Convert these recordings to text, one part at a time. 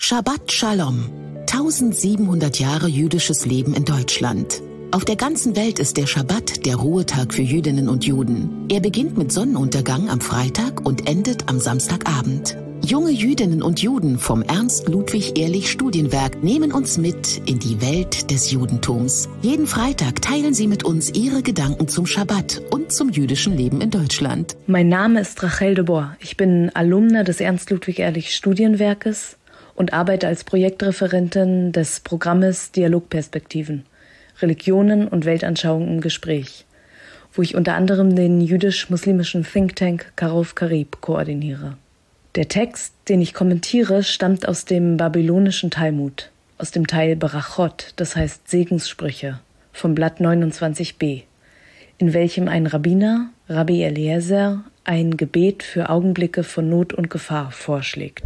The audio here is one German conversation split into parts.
Shabbat Shalom. 1700 Jahre jüdisches Leben in Deutschland. Auf der ganzen Welt ist der Schabbat der Ruhetag für Jüdinnen und Juden. Er beginnt mit Sonnenuntergang am Freitag und endet am Samstagabend. Junge Jüdinnen und Juden vom Ernst-Ludwig-Ehrlich-Studienwerk nehmen uns mit in die Welt des Judentums. Jeden Freitag teilen sie mit uns ihre Gedanken zum Schabbat und zum jüdischen Leben in Deutschland. Mein Name ist Rachel de Boer. Ich bin Alumna des Ernst-Ludwig-Ehrlich-Studienwerkes und arbeite als Projektreferentin des Programmes Dialogperspektiven, Religionen und Weltanschauung im Gespräch, wo ich unter anderem den jüdisch-muslimischen Think Tank Karov Karib koordiniere. Der Text, den ich kommentiere, stammt aus dem babylonischen Talmud, aus dem Teil Berachot, das heißt Segenssprüche, vom Blatt 29b, in welchem ein Rabbiner, Rabbi Eliezer, ein Gebet für Augenblicke von Not und Gefahr vorschlägt.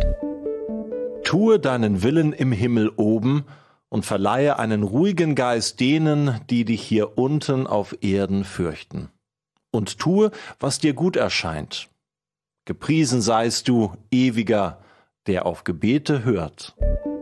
Tue deinen Willen im Himmel oben und verleihe einen ruhigen Geist denen, die dich hier unten auf Erden fürchten. Und tue, was dir gut erscheint. Gepriesen seist du, Ewiger, der auf Gebete hört.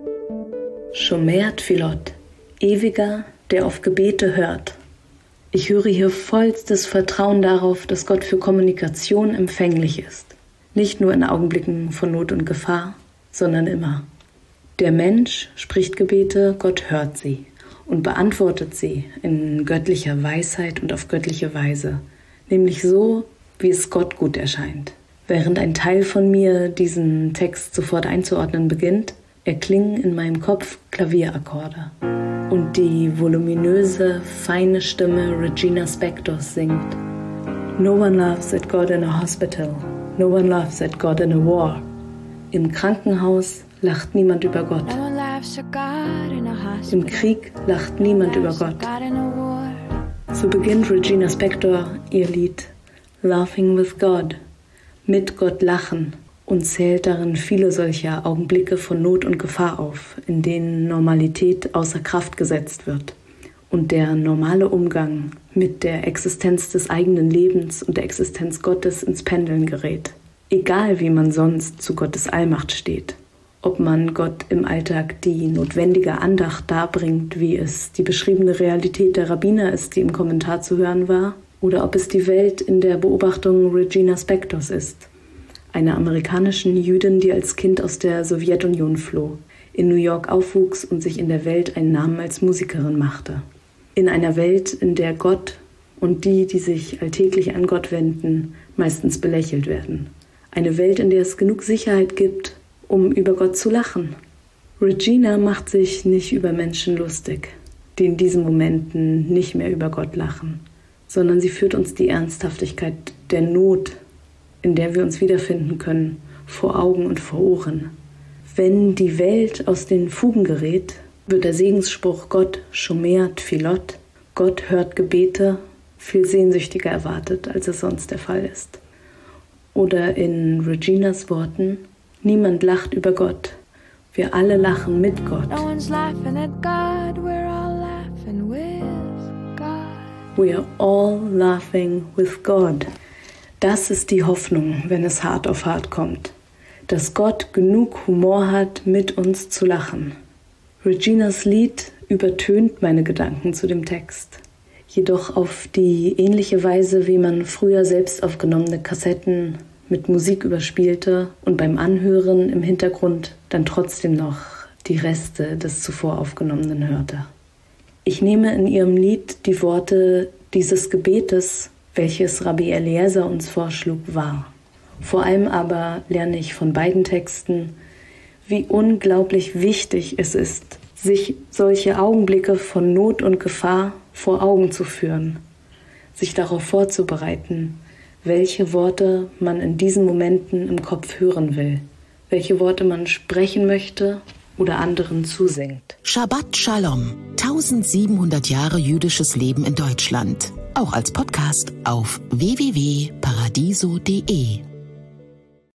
Shomer Tfilot, Ewiger, der auf Gebete hört. Ich höre hier vollstes Vertrauen darauf, dass Gott für Kommunikation empfänglich ist. Nicht nur in Augenblicken von Not und Gefahr, sondern immer. Der Mensch spricht Gebete, Gott hört sie und beantwortet sie in göttlicher Weisheit und auf göttliche Weise, nämlich so, wie es Gott gut erscheint. Während ein Teil von mir diesen Text sofort einzuordnen beginnt, erklingen in meinem Kopf Klavierakkorde. Und die voluminöse, feine Stimme Regina Spektors singt: No one laughs at God in a hospital, no one laughs at God in a war. Im Krankenhaus lacht niemand über Gott. Im Krieg lacht niemand über Gott. So beginnt Regina Spektor ihr Lied Laughing with God, mit Gott lachen, und zählt darin viele solcher Augenblicke von Not und Gefahr auf, in denen Normalität außer Kraft gesetzt wird und der normale Umgang mit der Existenz des eigenen Lebens und der Existenz Gottes ins Pendeln gerät. Egal wie man sonst zu Gottes Allmacht steht. Ob man Gott im Alltag die notwendige Andacht darbringt, wie es die beschriebene Realität der Rabbiner ist, die im Kommentar zu hören war, oder ob es die Welt in der Beobachtung Regina Spektors ist, einer amerikanischen Jüdin, die als Kind aus der Sowjetunion floh, in New York aufwuchs und sich in der Welt einen Namen als Musikerin machte. In einer Welt, in der Gott und die sich alltäglich an Gott wenden, meistens belächelt werden. Eine Welt, in der es genug Sicherheit gibt, um über Gott zu lachen. Regina macht sich nicht über Menschen lustig, die in diesen Momenten nicht mehr über Gott lachen, sondern sie führt uns die Ernsthaftigkeit der Not, in der wir uns wiederfinden können, vor Augen und vor Ohren. Wenn die Welt aus den Fugen gerät, wird der Segensspruch Gott Shomer Tfilot, Gott hört Gebete, viel sehnsüchtiger erwartet, als es sonst der Fall ist. Oder in Reginas Worten: Niemand lacht über Gott. Wir alle lachen mit Gott. No one's laughing at God. We're all laughing with God. We are all laughing with God. Das ist die Hoffnung, wenn es hart auf hart kommt. Dass Gott genug Humor hat, mit uns zu lachen. Reginas Lied übertönt meine Gedanken zu dem Text. Jedoch auf die ähnliche Weise, wie man früher selbst aufgenommene Kassetten mit Musik überspielte und beim Anhören im Hintergrund dann trotzdem noch die Reste des zuvor Aufgenommenen hörte. Ich nehme in ihrem Lied die Worte dieses Gebetes, welches Rabbi Eliezer uns vorschlug, wahr. Vor allem aber lerne ich von beiden Texten, wie unglaublich wichtig es ist, sich solche Augenblicke von Not und Gefahr vor Augen zu führen, sich darauf vorzubereiten, welche Worte man in diesen Momenten im Kopf hören will, welche Worte man sprechen möchte oder anderen zusingt. Shabbat Shalom. 1700 Jahre jüdisches Leben in Deutschland. Auch als Podcast auf www.paradiso.de.